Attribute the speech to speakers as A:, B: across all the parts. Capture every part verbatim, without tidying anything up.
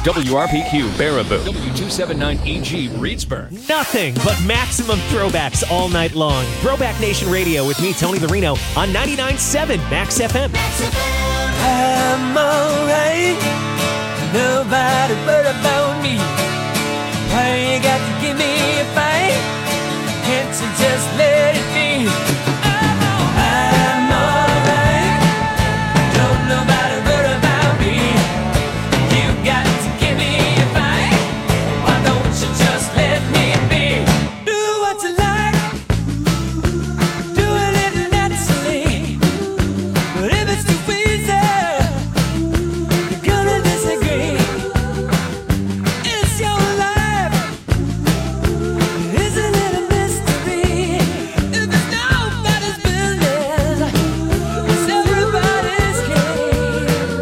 A: W R P Q, Baraboo. W two seventy-nine E G, Reedsburg.
B: Nothing but maximum throwbacks all night long. Throwback Nation Radio with me, Tony Larino, on ninety-nine point seven Max F M.
C: I'm alright. Nobody but about me. Why you got to give me a fight? Can't you just let it be? I'm alright. Don't nobody but about me. You got to give me a fight. Why don't you just let me be? Do what you like. Do it little naturally. But if it's too easy, you're gonna disagree. It's your life. Isn't it a mystery? If it's nobody's business, it's everybody's game.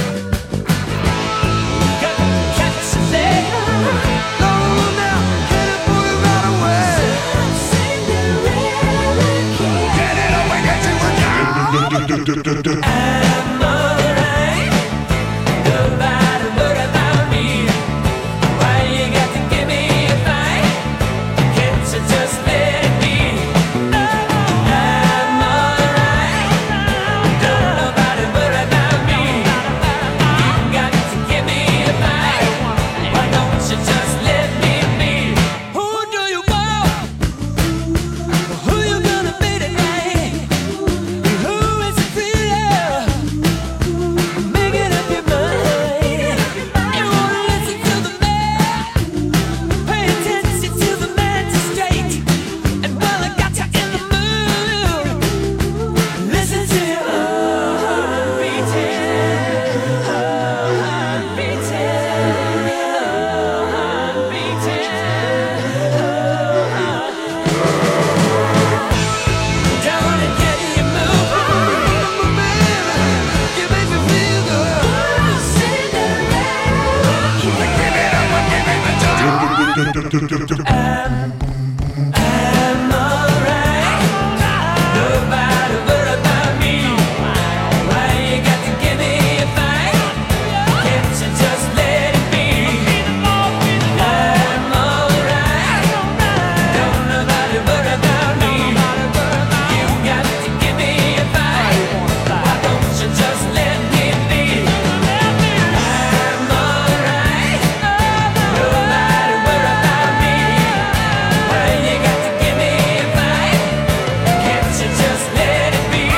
C: Got to catch a leg. Go now, get it, boy, right away. Get it away, get you a job. I'm alright. Nobody but about me. Why you got to give me a fight? Can't you just let it be? I'm alright. Don't nobody but about me. You got to give me a fight. Why don't you just let me be? Who do you want? Who you gonna be tonight? Who is it real? Making up your mind. You wanna listen to the man? Pay attention to the magistrate. And while I got you in the mood, listen to your heart beating, heart beating, heart beating. Down and get you moving, baby. You make me feel good. I'm, I'm alright. Nobody but about me. Why you got to give me a fight? Can't you just let it be? I'm alright. Don't nobody but about me. You got to give me a fight. Why don't you just let me be? I'm alright. Nobody but about me. Why you got to give me a fight? Can't you just let it be?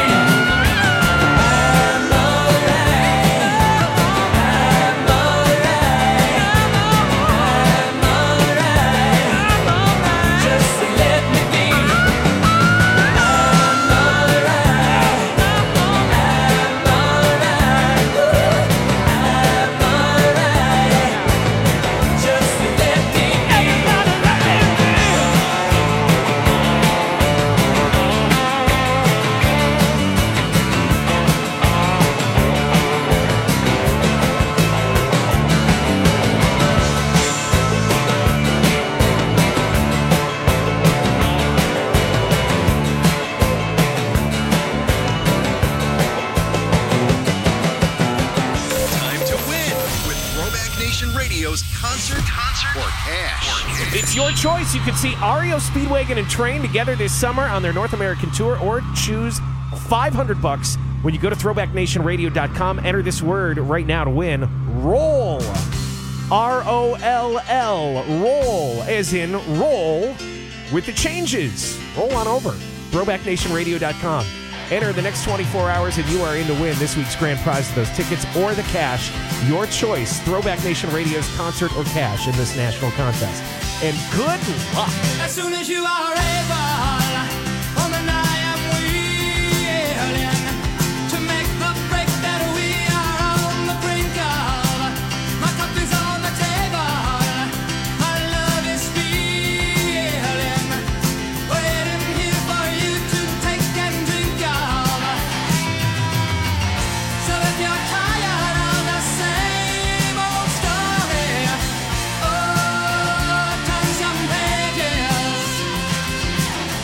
C: I'm alright. I'm alright. I'm alright. Just let me be. I'm alright. I'm alright. I'm alright. Just let me be.
D: Time to win with Throwback Nation Radio's Concert Concert or Cash.
B: It's your choice. You can see R E O Speedwagon and Train together this summer on their North American tour, or choose five hundred bucks when you go to throwback nation radio dot com. Enter this word right now to win. Roll. R O L L. Roll, as in roll with the changes. Roll on over. throwback nation radio dot com. Enter the next twenty-four hours and you are in to win this week's grand prize of those tickets or the cash. Your choice. Throwback Nation Radio's Concert or Cash in this national contest. And good luck.
C: As soon as you are able, woman, I am willing to make the break that we are on the brink of. My cup is on the table, my love is feeling, waiting here for you to take and drink of. So if you're tired of the same old story, oh, turn some pages.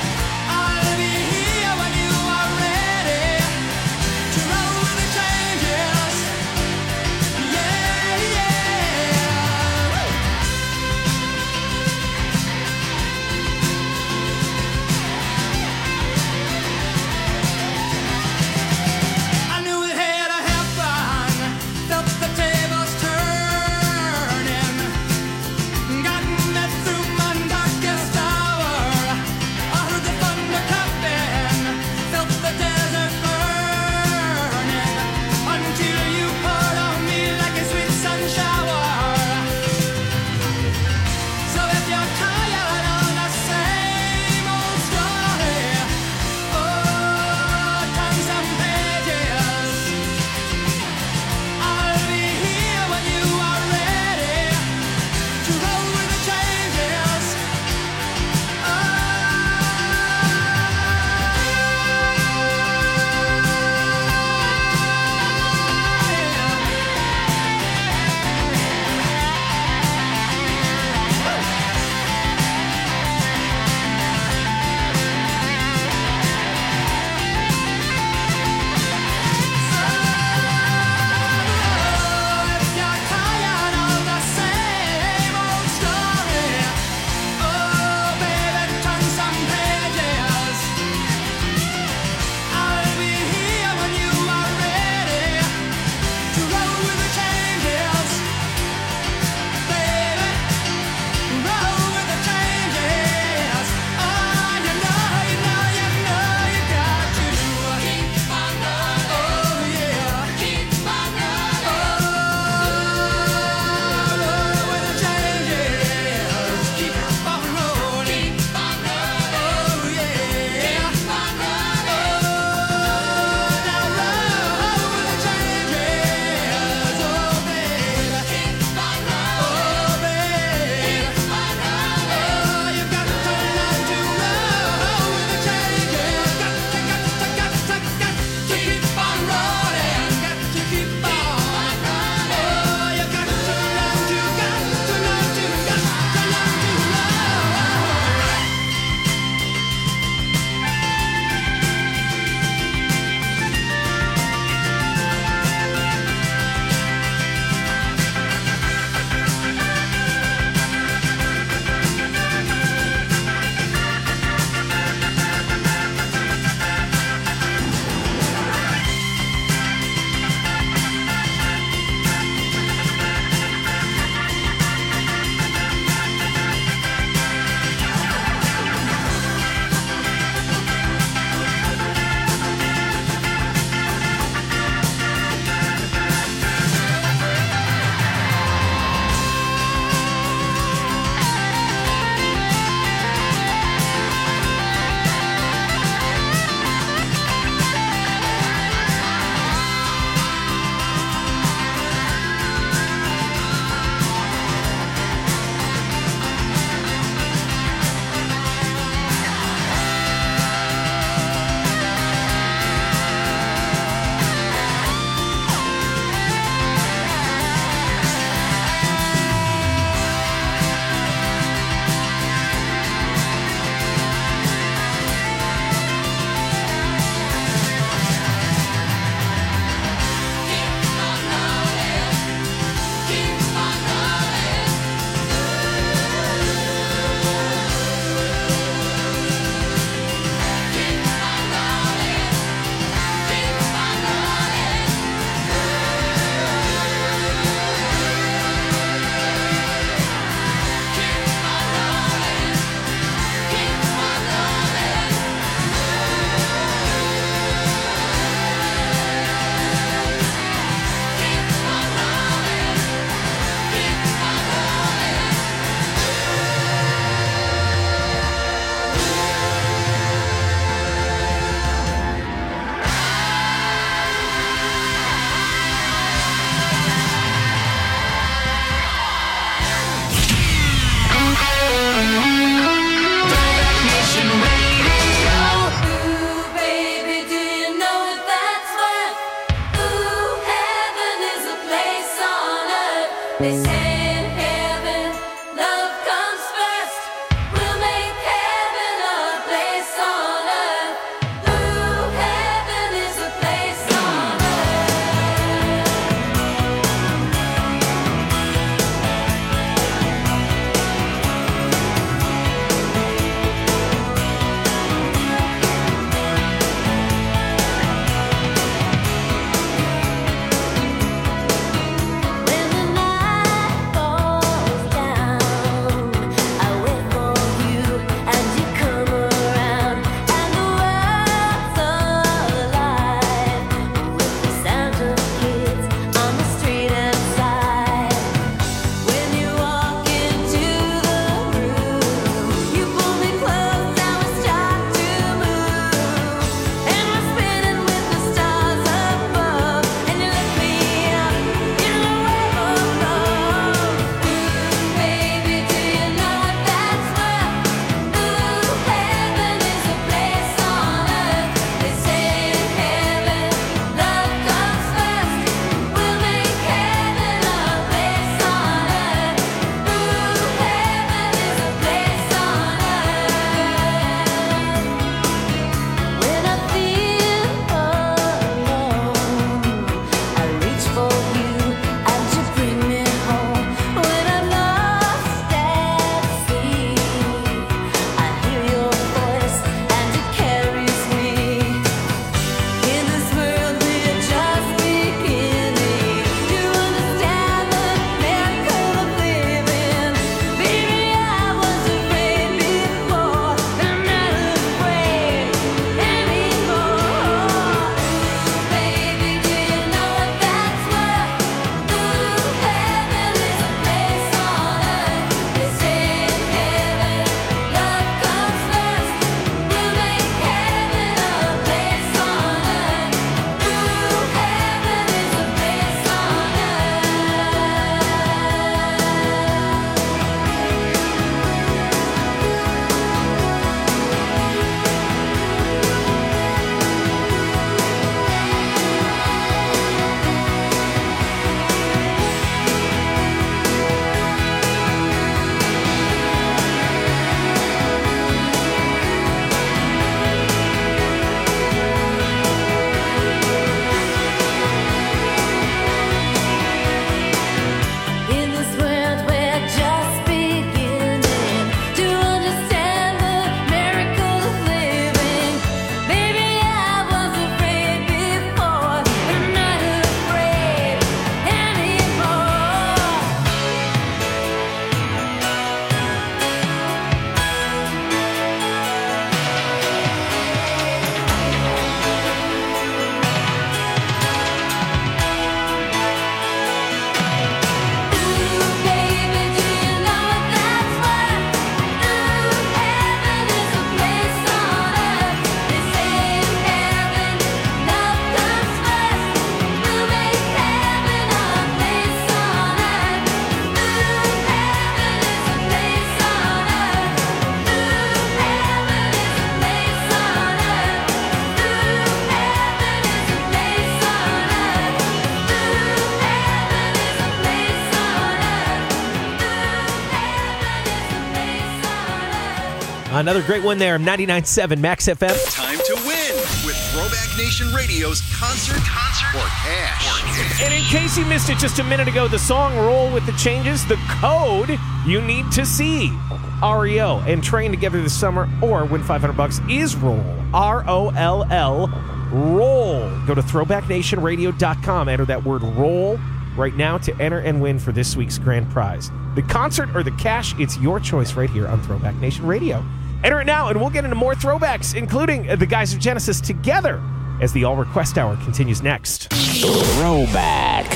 B: Another great one there, ninety-nine point seven Max F M.
D: Time to win with Throwback Nation Radio's Concert Concert or Cash.
B: And in case you missed it just a minute ago, the song Roll with the Changes, the code you need to see. R E O and Train together this summer or win five hundred bucks is Roll. R O L L, Roll. Go to throwback nation radio dot com. Enter that word Roll right now to enter and win for this week's grand prize. The concert or the cash, it's your choice right here on Throwback Nation Radio. Enter it now, and we'll get into more throwbacks, including the guys of Genesis together, as the All Request Hour continues next.
E: Throwback.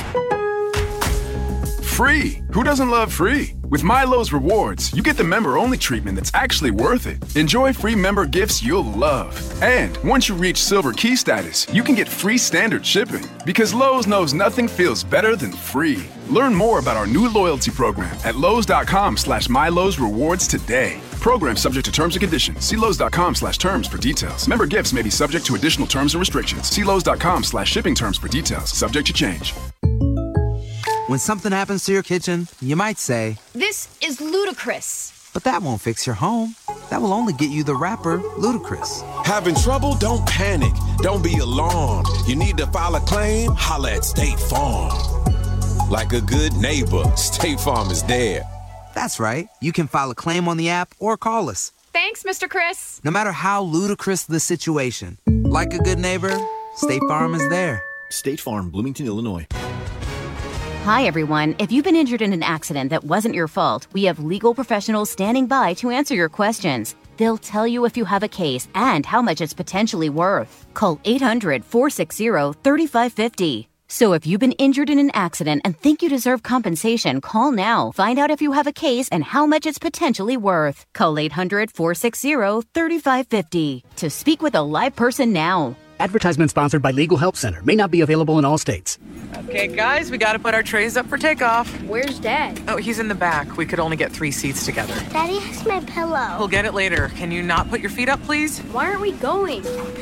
F: Free. Who doesn't love free? With Milo's Rewards, you get the member-only treatment that's actually worth it. Enjoy free member gifts you'll love. And once you reach Silver Key status, you can get free standard shipping. Because Lowe's knows nothing feels better than free. Learn more about our new loyalty program at lowes.com slash Milo's Rewards today. Program subject to terms and conditions. See lowes.com slash terms for details. Member gifts may be subject to additional terms and restrictions. See lowes.com slash shipping terms for details. Subject to change.
G: When something happens to your kitchen, you might say,
H: "This is ludicrous."
G: But that won't fix your home. That will only get you the rapper, Ludacris.
E: Having trouble? Don't panic. Don't be alarmed. You need to file a claim? Holla at State Farm. Like a good neighbor, State Farm is there.
G: That's right. You can file a claim on the app or call us.
H: Thanks, Mister Chris.
G: No matter how ludicrous the situation, like a good neighbor, State Farm is there.
I: State Farm, Bloomington, Illinois.
J: Hi, everyone. If you've been injured in an accident that wasn't your fault, we have legal professionals standing by to answer your questions. They'll tell you if you have a case and how much it's potentially worth. Call eight hundred, four six zero, three five five zero. So if you've been injured in an accident and think you deserve compensation, call now. Find out if you have a case and how much it's potentially worth. Call eight hundred, four six zero, three five five zero to speak with a live person now.
K: Advertisement sponsored by Legal Help Center. May not be available in all states.
L: Okay, guys, we gotta put our trays up for takeoff.
H: Where's Dad?
L: Oh, he's in the back. We could only get three seats together.
H: Daddy has my pillow.
L: We'll get it later. Can you not put your feet up, please?
H: Why aren't we going?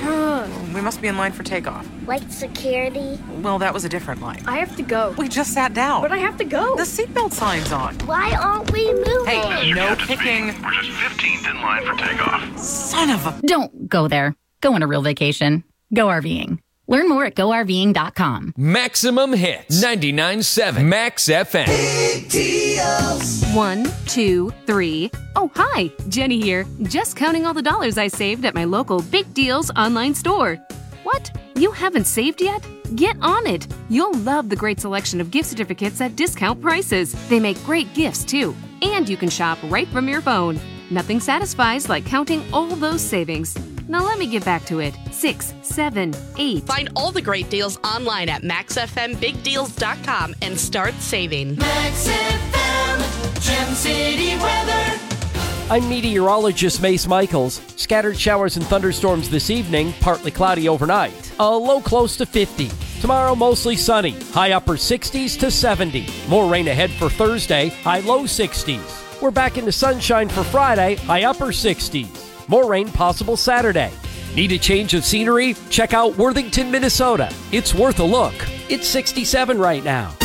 L: We must be in line for takeoff.
H: Like security?
L: Well, that was a different line.
H: I have to go.
L: We just sat down.
H: But I have to go.
L: The seatbelt sign's on.
H: Why aren't we moving?
L: Hey, no kicking.
M: We're just fifteenth in line for takeoff.
L: Son of a...
N: Don't go there. Go on a real vacation. Go RVing. Learn more at go R V ing dot com.
A: Maximum hits. ninety-nine point seven Max F M.
O: Big deals.
P: One, two, three. Oh, hi. Jenny here. Just counting all the dollars I saved at my local Big Deals online store. What? You haven't saved yet? Get on it. You'll love the great selection of gift certificates at discount prices. They make great gifts, too. And you can shop right from your phone. Nothing satisfies like counting all those savings. Now let me get back to it. Six, seven, eight.
Q: Find all the great deals online at max f m big deals dot com and start saving.
C: Max F M, Gem City weather.
R: I'm meteorologist Mace Michaels. Scattered showers and thunderstorms this evening, partly cloudy overnight. A low close to fifty. Tomorrow, mostly sunny. High upper sixties to seventy. More rain ahead for Thursday, high low sixties. We're back into sunshine for Friday, high upper sixties. More rain possible Saturday. Need a change of scenery? Check out Worthington, Minnesota. It's worth a look. It's sixty-seven right now.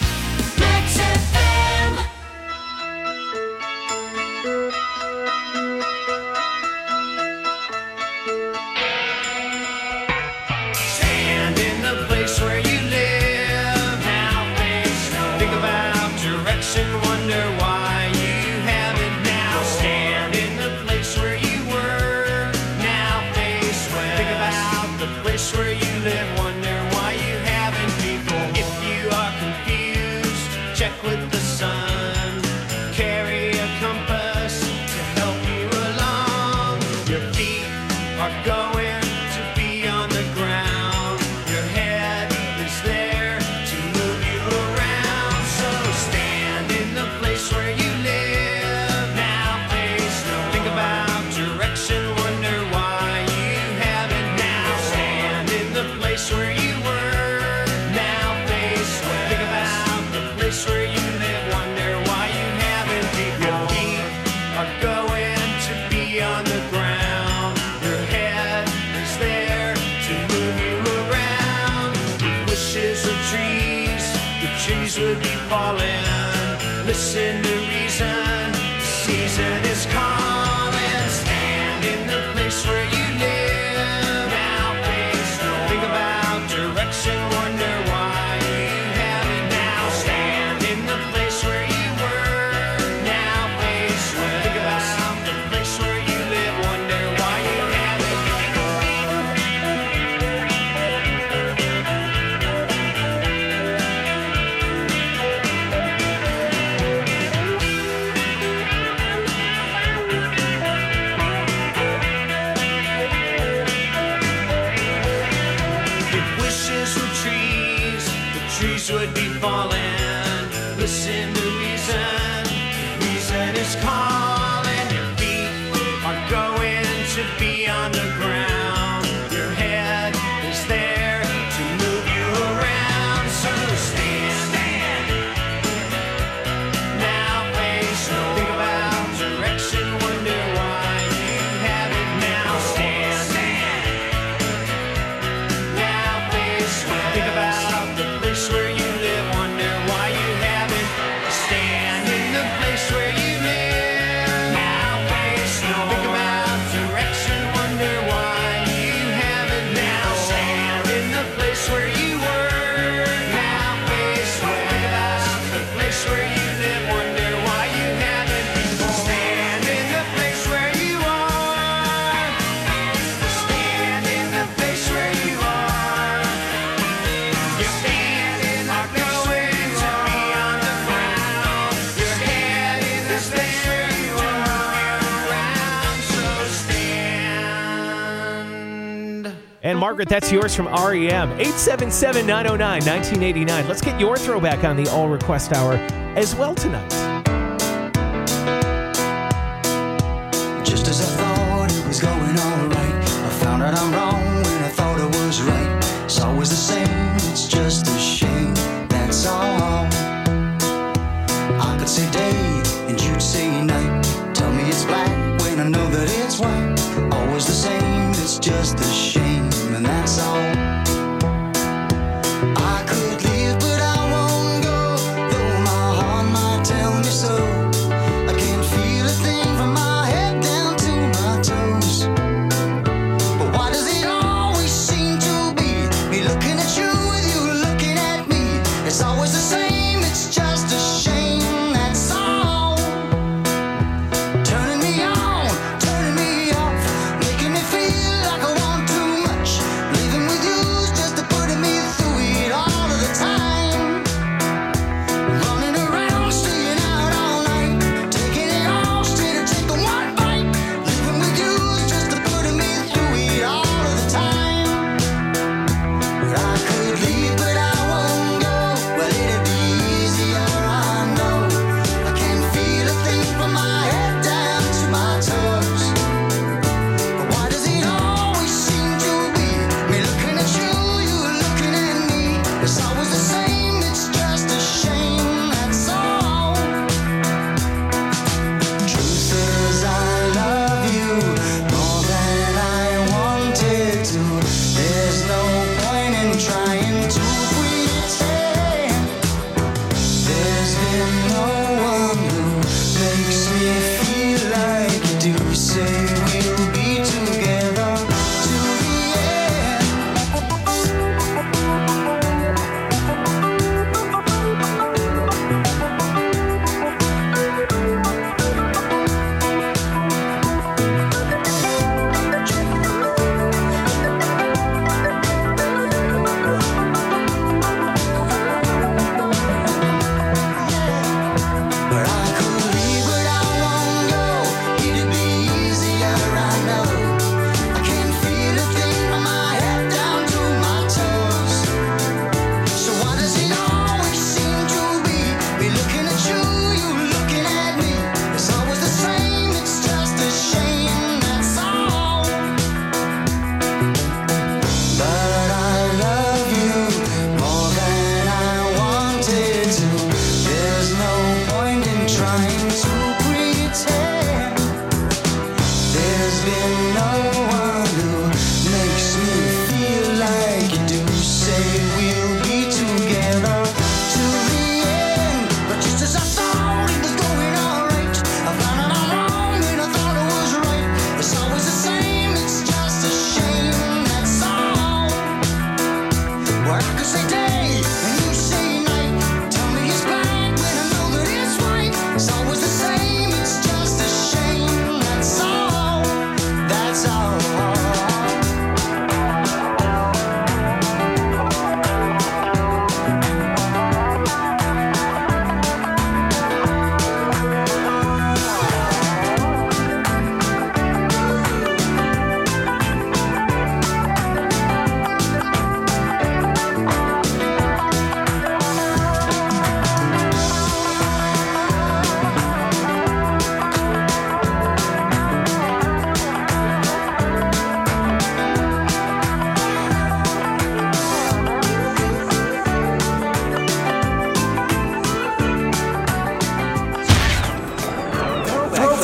C: Max F M.
O: Stand in the place where you live. Now face no. Think about direction, wonder why you haven't now. Stand in the place where you were. Now face where. Think about the place where you live, wonder why you haven't before. If you are confused, heart is calling, your feet are going to be on the ground. Your head is there to move you around. So stand, stand. Now face no. Think about direction, wonder why you have it now. Stand, stand. Now face no. Think about the place where you live, wonder why you haven't. Stand in the place where you live. Now face no. Think about direction, wonder why you haven't. Now stand in the place where you were. Now face no. Think about the place where you live, wonder why you haven't before. Stand in the place where you are. Stand in the place where you are. You stand in the place where you are. Be on the ground. Your head in the place where you are. Around, so stand.
B: And Margaret, that's yours from R E M. eight seven seven, nine oh nine, nineteen eighty-nine. Let's get your throwback on the All Request Hour as well tonight.
C: Just as I thought it was going all right, I found out I'm wrong when I thought I was right. It's always the same, it's just a shame, that's all. I could say day and you'd say night. Tell me it's black when I know that it's white. Always the same, it's just a shame, and that's all. I could live, but I won't go, though my heart might tell me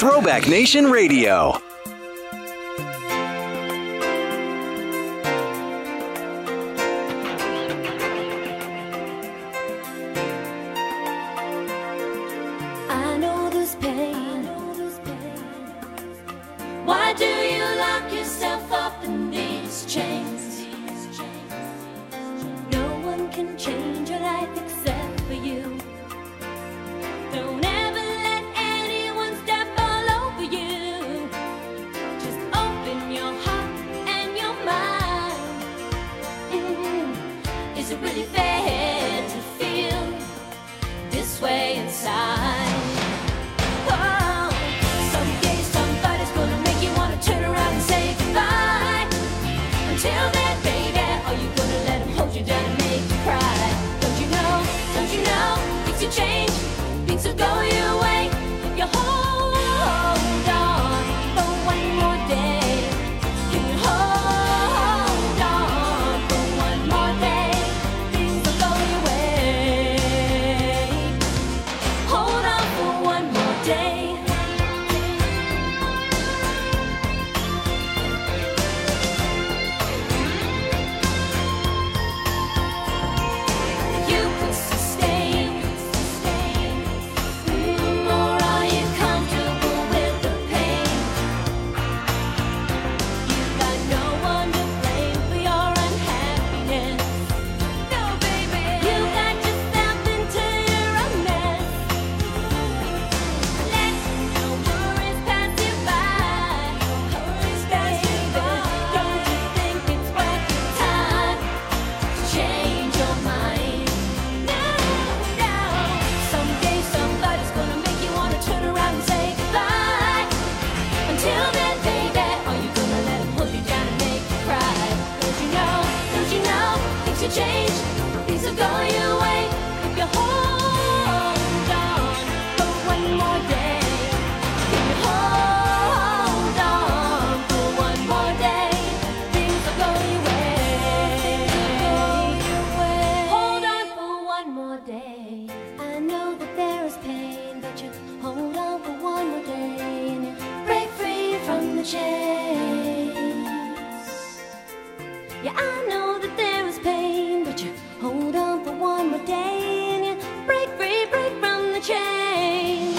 D: Throwback Nation Radio.
C: I know this pain. Why do you lock yourself up in these chains? No one can change your life except for you. Don't ever let anyone step all over you. Just open your heart and your mind. Mm. Is it really fair to feel this way inside? Oh, someday somebody's gonna make you wanna turn around and say goodbye. Until then, baby, are you gonna let him hold you down and make you cry? Don't you know, don't you know, things will change, things will go your way. If you hold on for one more day, can you hold on for one more day? Things will go your way. Hold on for one more day. You could sustain, mm, or are you comfortable with the pain? You got no one to blame for your unhappiness. No, baby, you got yourself into your own mess. Let no worries pass you by. Worries pass you by. Don't you think it's worth your time to change your mind? No, no. Someday somebody's gonna make you wanna turn around and say goodbye. Until then, baby, are you gonna let him hold you down and make you cry? Don't you know, don't you know, things will change, things will go your way. If you hold on for one more day, if you hold on for one more day, things will go your way. Hold on for one more day. I know that there is pain, but you hold on for one more day and you break free from the chains. Yeah, I know that there is pain, but you hold on for one more day and you break free, break from the chains.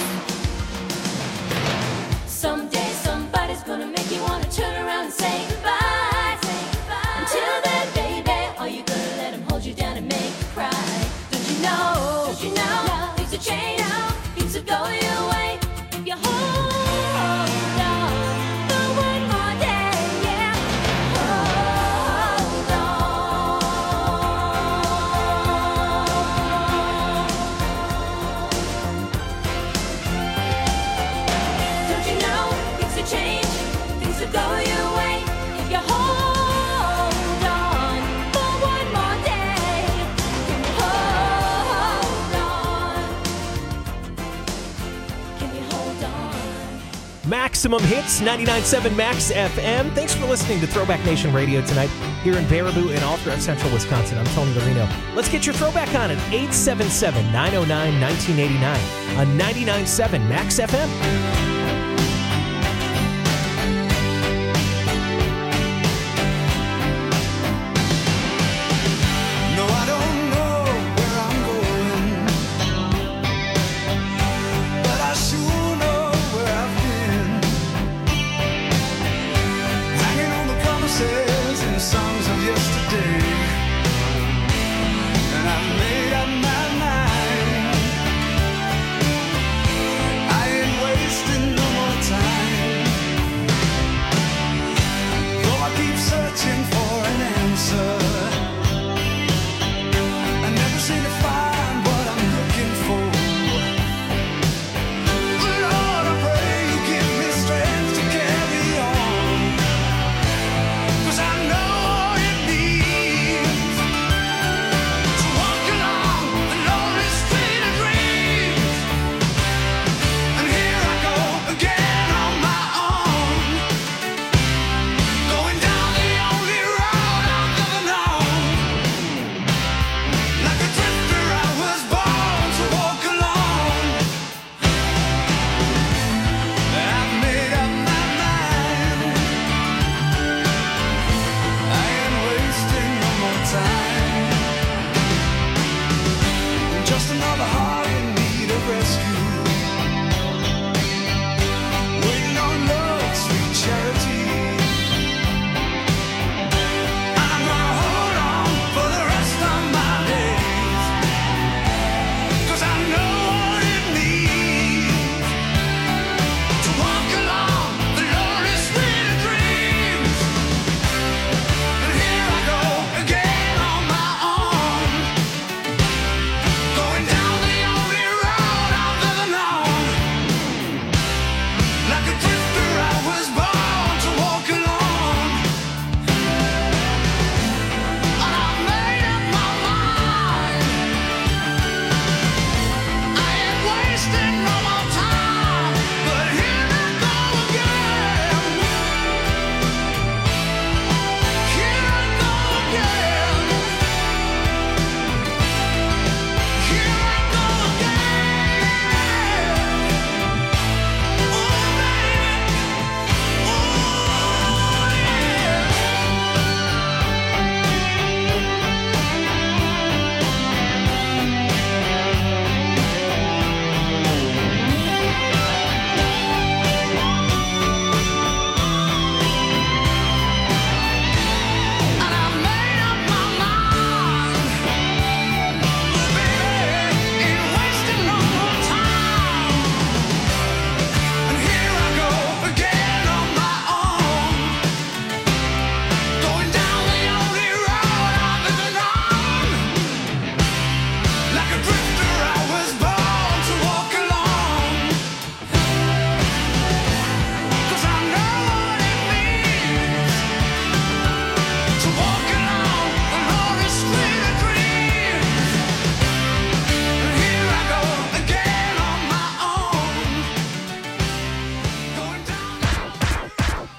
C: Someday somebody's gonna make you wanna turn around and say goodbye. Until then, baby, are you gonna let him hold you down and make you cry? Don't you know, don't you know, things will change, things will go your way. If you hold on for one more day, yeah. Hold on. Don't you know, things will change, things will go your way. If you hold on for one more day, can you hold on? Can you hold on?
B: Maximum Hits, ninety-nine point seven Max F M. Thanks for listening to Throwback Nation Radio tonight here in Baraboo and all throughout central Wisconsin. I'm Tony Marino. Let's get your throwback on at eight seven seven, nine oh nine, nineteen eighty-nine on ninety-nine point seven Max F M.
O: No, I don't know where I'm going, but I sure know where I've been. Hanging on the promises and songs of yesterday, and I've made up my mind. I ain't wasting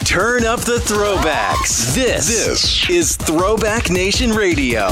D: Turn up the throwbacks. This, this is Throwback Nation Radio.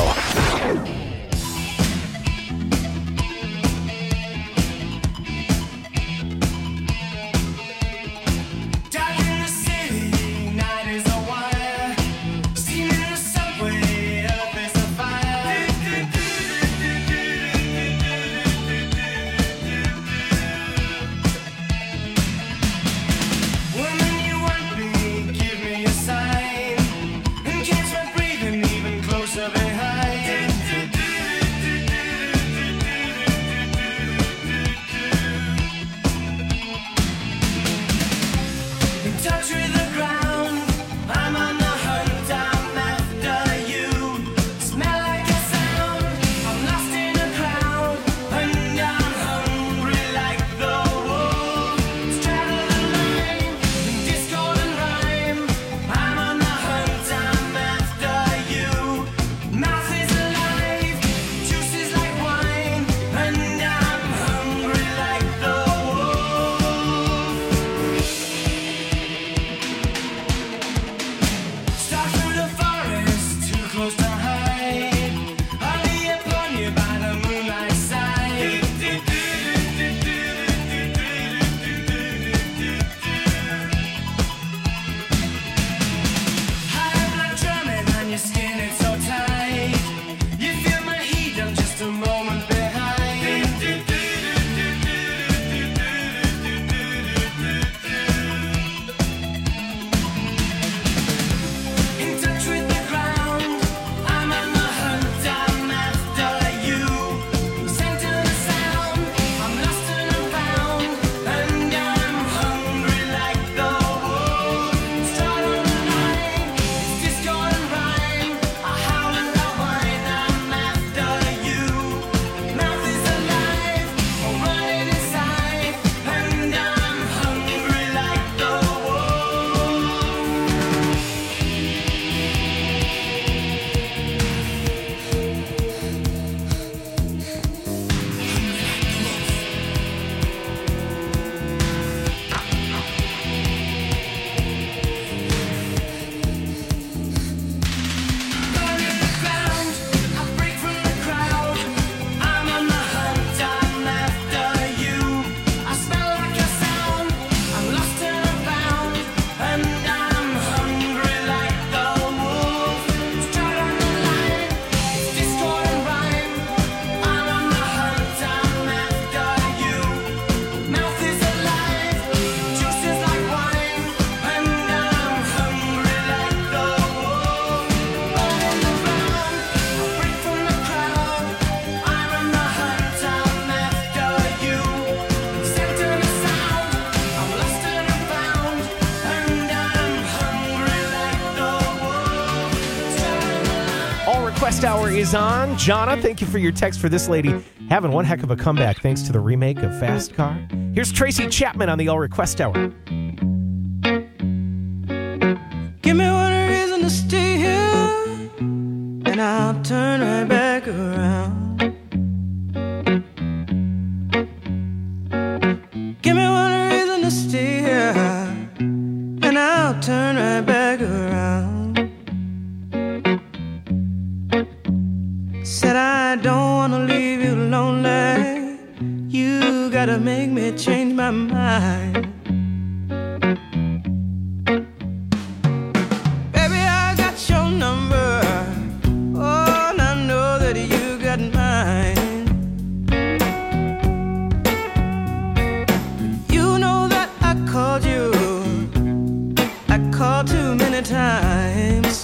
B: Request Hour is on. Jonna, thank you for your text for this lady. Having one heck of a comeback thanks to the remake of Fast Car. Here's Tracy Chapman on the All Request Hour.
S: Give me one reason to stay here, and I'll turn right back around. Give me one reason to stay here, and I'll turn right back around. Said I don't wanna leave you lonely. You gotta make me change my mind. Baby, I got your number. Oh, and I know that you got mine. You know that I called you. I called too many times.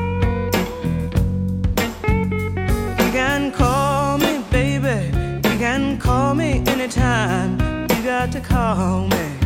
S: You can call me, baby. You can call me anytime. You got to call me.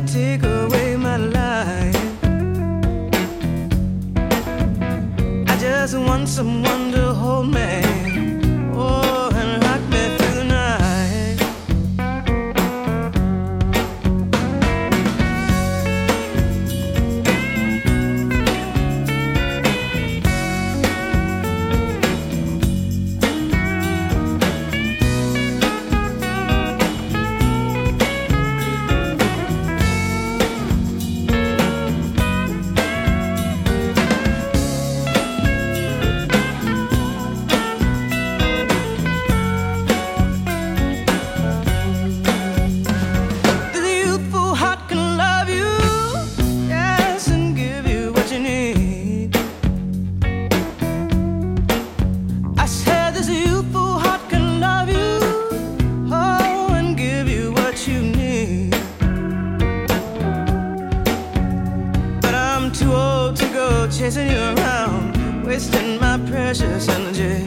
S: take away my life. I just want someone to hold me, oh, and rock me through the night. Chasing you around, wasting my precious energy.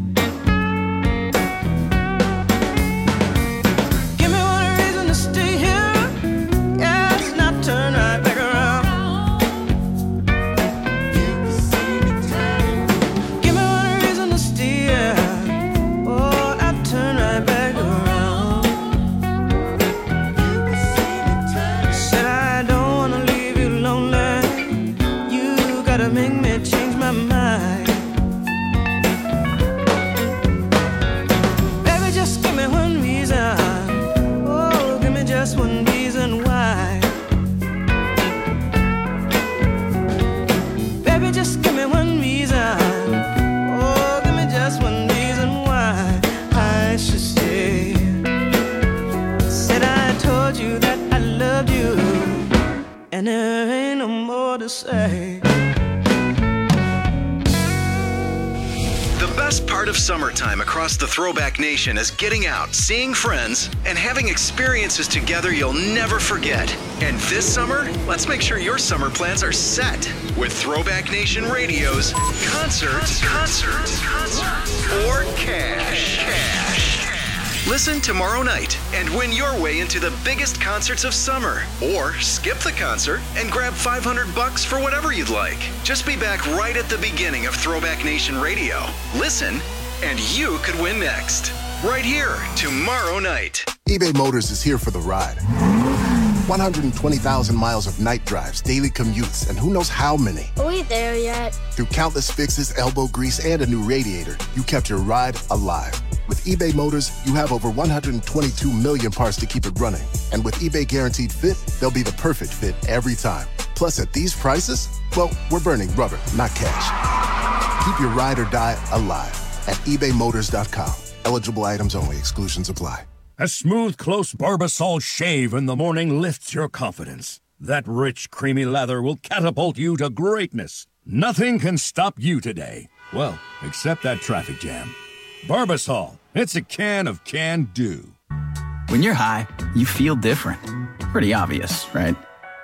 S: Give me one reason to stay here, yes, not turn right back around. Give me one reason to stay here, oh, not turn right back around. Said I don't wanna leave you lonely, gotta make me change my mind. Baby, just give me one reason, oh, give me just one reason why. Baby, just give me one reason, oh, give me just one reason why I should stay. Said I told you that I loved you, and there ain't no more to say.
D: The best part of summertime across the Throwback Nation is getting out, seeing friends, and having experiences together you'll never forget. And this summer, let's make sure your summer plans are set with Throwback Nation Radio's Concerts, Concerts, Concerts, or Cash. Cash. Listen tomorrow night and win your way into the biggest concerts of summer. Or skip the concert and grab five hundred bucks for whatever you'd like. Just be back right at the beginning of Throwback Nation Radio. Listen, and you could win next. Right here, tomorrow night.
T: eBay Motors is here for the ride. one hundred twenty thousand miles of night drives, daily commutes, and who knows how many.
H: Are we there yet?
T: Through countless fixes, elbow grease, and a new radiator, you kept your ride alive. With eBay Motors, you have over one hundred twenty-two million parts to keep it running. And with eBay Guaranteed Fit, they'll be the perfect fit every time. Plus, at these prices, well, we're burning rubber, not cash. Keep your ride or die alive at ebay motors dot com. Eligible items only. Exclusions apply.
U: A smooth, close Barbasol shave in the morning lifts your confidence. That rich, creamy lather will catapult you to greatness. Nothing can stop you today. Well, except that traffic jam. Barbasol, it's a can of can-do.
V: When you're high, you feel different. Pretty obvious, right?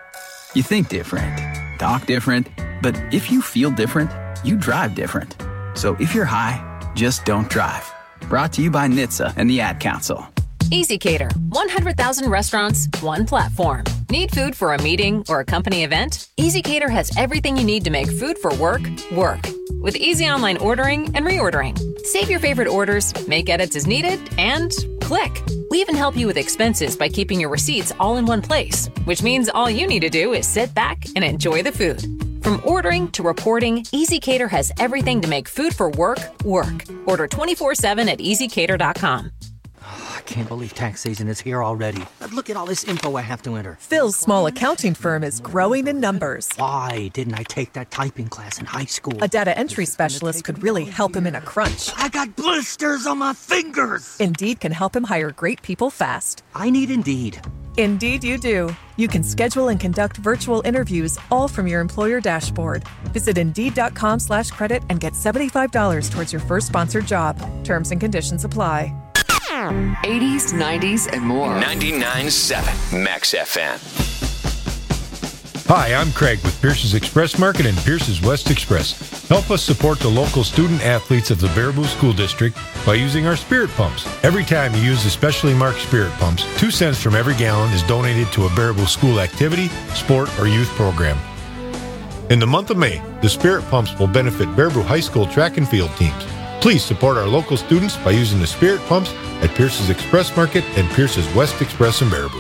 V: You think different, talk different, but if you feel different, you drive different. So if you're high, just don't drive. Brought to you by N H T S A and the Ad Council.
W: EasyCater. one hundred thousand restaurants, one platform. Need food for a meeting or a company event? EasyCater has everything you need to make food for work, work. With easy online ordering and reordering. Save your favorite orders, make edits as needed, and click. We even help you with expenses by keeping your receipts all in one place, which means all you need to do is sit back and enjoy the food. From ordering to reporting, EasyCater has everything to make food for work, work. Order twenty-four seven at easy cater dot com.
X: I can't believe tax season is here already. Look at all this info I have to enter.
Y: Phil's small accounting firm is growing in numbers.
X: Why didn't I take that typing class in high school?
Y: A data entry specialist could really help him in a crunch.
X: I got blisters on my fingers.
Y: Indeed can help him hire great people fast.
X: I need Indeed.
Y: Indeed you do. You can schedule and conduct virtual interviews all from your employer dashboard. Visit Indeed.com slash credit and get seventy-five dollars towards your first sponsored job. Terms and conditions apply.
Z: eighties, nineties, and more.
A: ninety-nine point seven Max F M.
E: Hi, I'm Craig with Pierce's Express Market and Pierce's West Express. Help us support the local student athletes of the Baraboo School District by using our spirit pumps. Every time you use the specially marked spirit pumps, two cents from every gallon is donated to a Baraboo school activity, sport, or youth program. In the month of May, the spirit pumps will benefit Baraboo High School track and field teams. Please support our local students by using the spirit pumps at Pierce's Express Market and Pierce's West Express in Baraboo.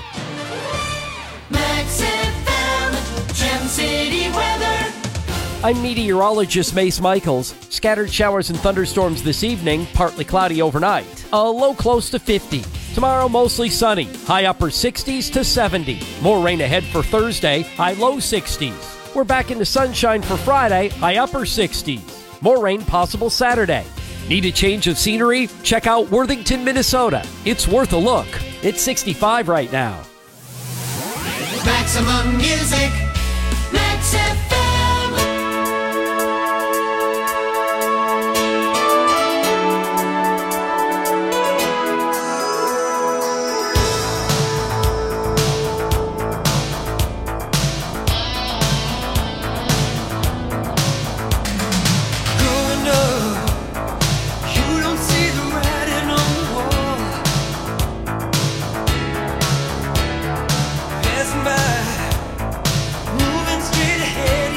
R: I'm meteorologist Mace Michaels. Scattered showers and thunderstorms this evening, partly cloudy overnight. A low close to fifty. Tomorrow, mostly sunny. High upper sixties to seventy. More rain ahead for Thursday, high low sixties. We're back into sunshine for Friday, high upper sixties. More rain possible Saturday. Need a change of scenery? Check out Worthington, Minnesota. It's worth a look. It's sixty-five right now.
C: Maximum music, Max F M.
O: Moving straight ahead.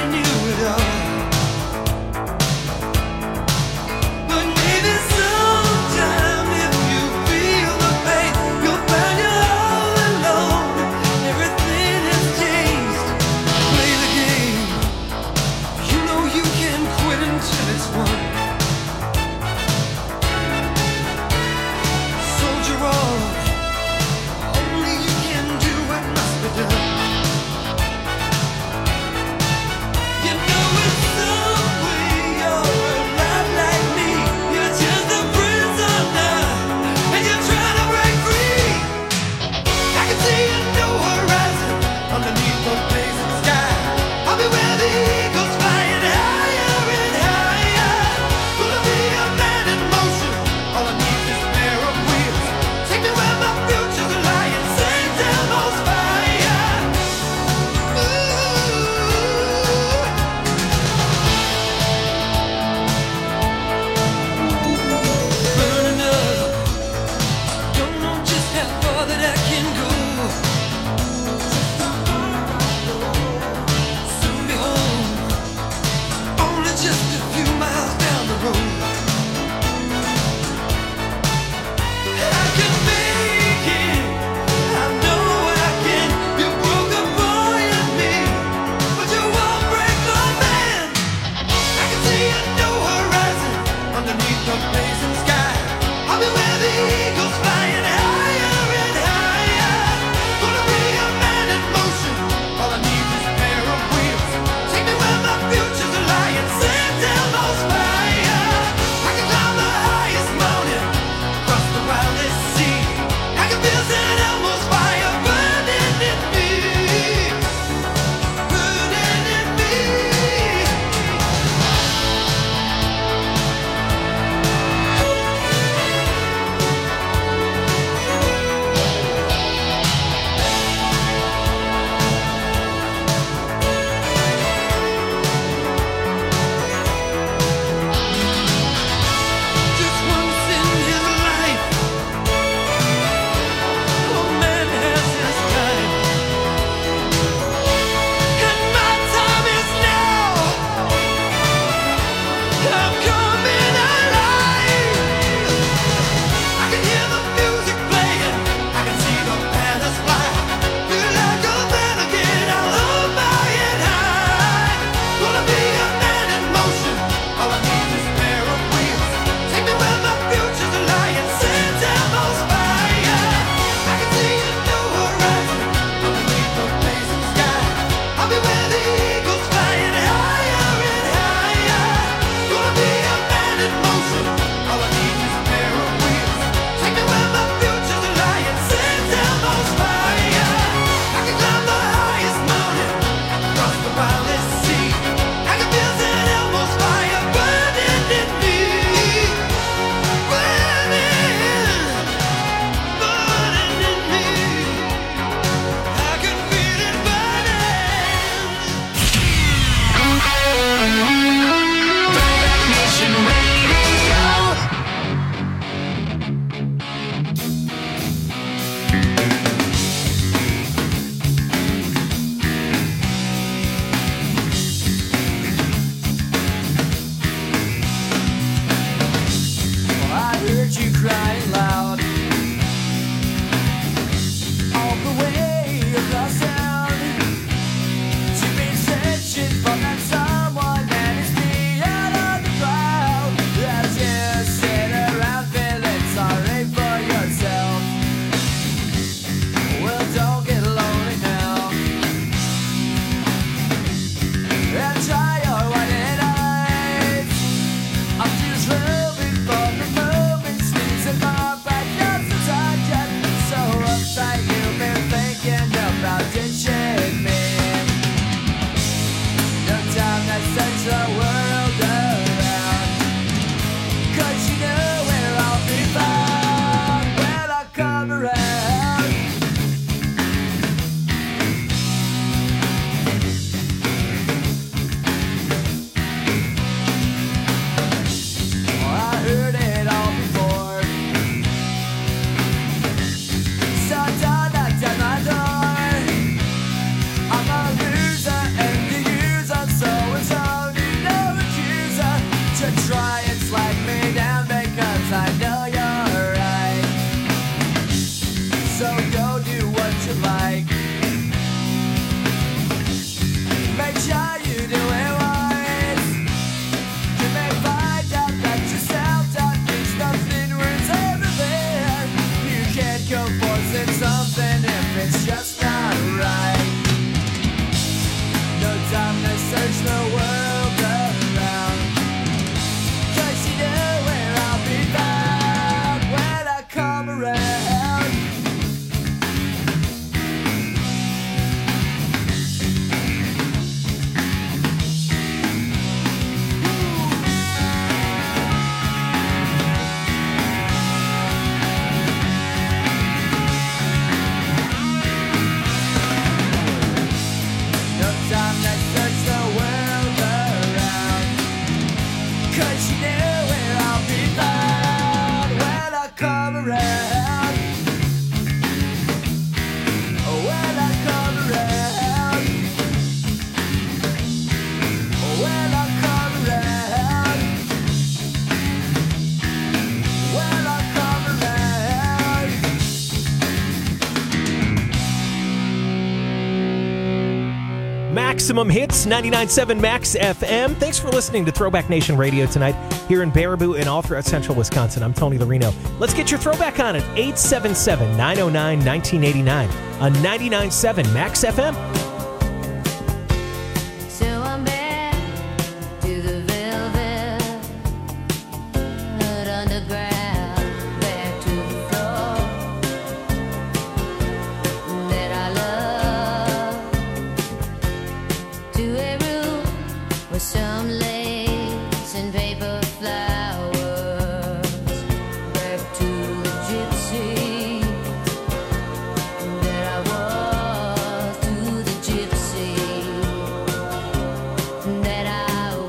B: Maximum Hits, ninety-nine point seven Max F M. Thanks for listening to Throwback Nation Radio tonight here in Baraboo and all throughout central Wisconsin. I'm Tony Larino. Let's get your throwback on at eight seven seven, nine oh nine, one nine eight nine on ninety-nine point seven Max F M.
C: So I'm back to the velvet underground, back to the floor that I love, to a room with some lace and paper flowers, back to the gypsy that I was, to the gypsy that I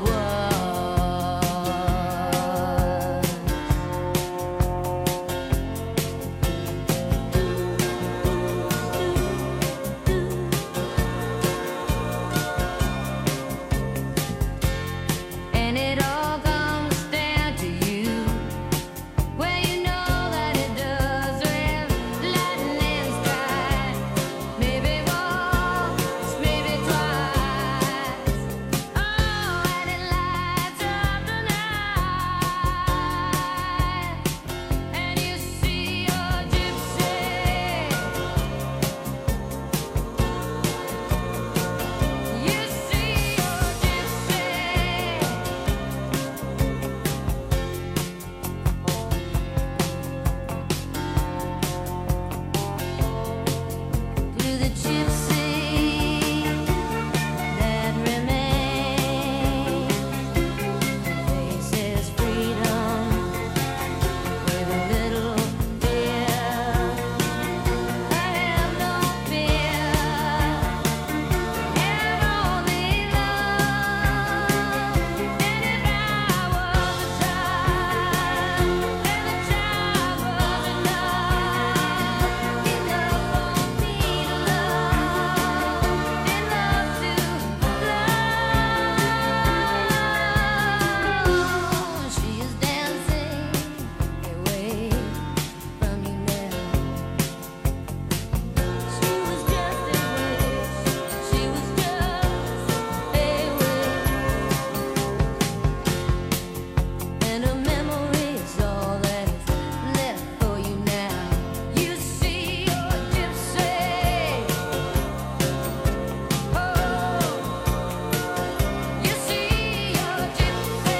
C: And it all comes down to you. Well, you know that it does with lightning strike. Maybe once, maybe twice. Oh, and it lights up the night. And you see your gypsy. You see your gypsy. To the gypsy that remains, faces freedom with a little fear. I have no fear, have only love. And if I was a child, and the child was enough, enough for me to love, enough to love. She is dancing away from you now. She was just a wish, she was just a wish, and a memory is all that is left for you now. You see your gypsy. Oh, you see your gypsy.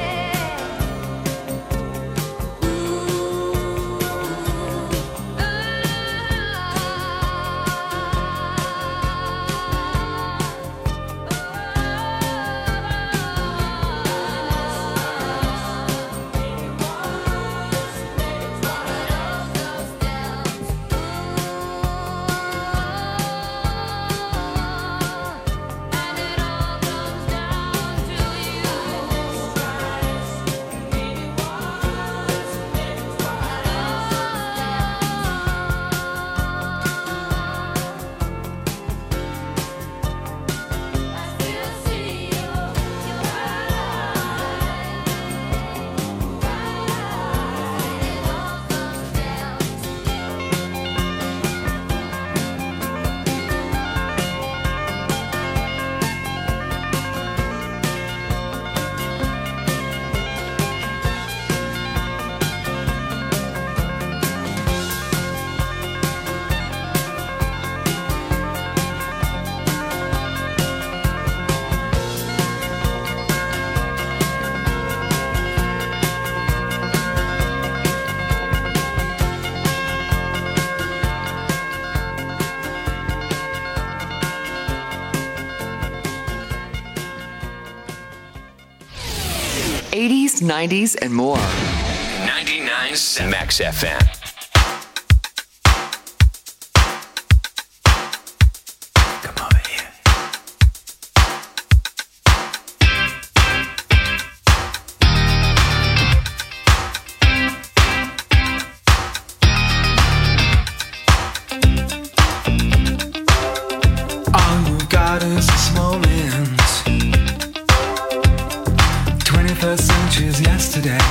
F: eighties, nineties, and more.
A: ninety-nine point seven Max F M.
S: All we've got is this moment. twenty-first century's yesterday.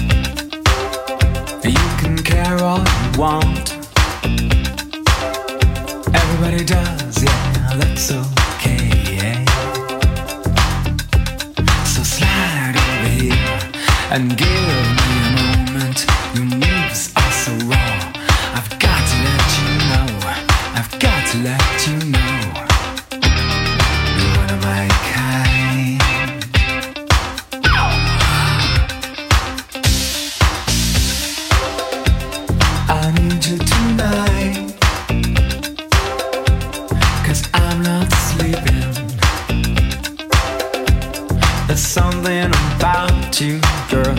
S: You can care all you want. Everybody does, yeah, that's okay, yeah.
C: and give me a moment. Your moves are so raw. I've got to let you know. I've got to let you know. You're one of my kind. I need you tonight, 'cause I'm not sleeping. There's something about you, girl,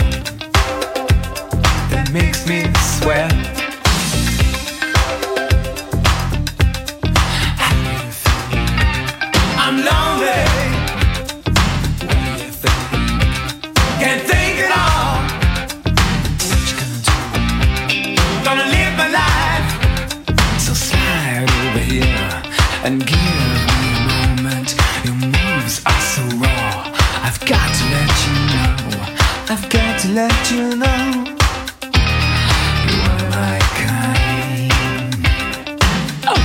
C: that makes me sweat. I'm lonely. What do you think? Can't think at all. What you gonna do? Gonna live my life. So slide over here and give me a moment. Your moves are so raw. I've got to let you know. I've got to let you know. You are my kind. Oh.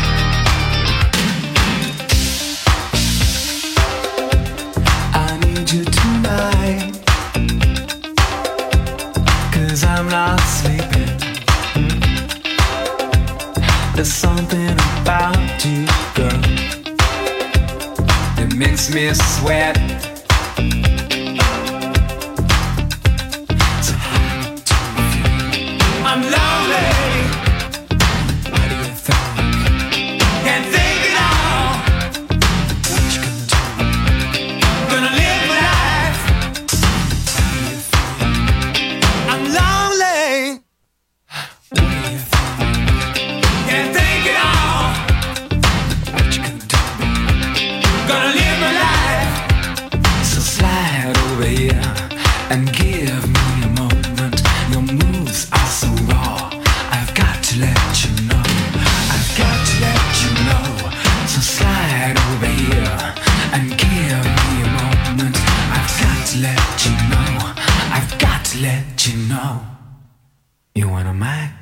C: I need you tonight, 'cause I'm not sleeping. There's something about you, girl, that makes me sweat. So hard to feel. I'm lonely. What do you think? Can't think at all. What you gonna do? Gonna live my life. How do you feel? I'm lonely. What do you think? Can't think at all. What you gonna do? Gonna live my life. So slide over here and give me a moment. Your moves are so raw. I've got to let you know. I've got to let you know. So slide over here and give me a moment. I've got to let you know. I've got to let you know. You're one of my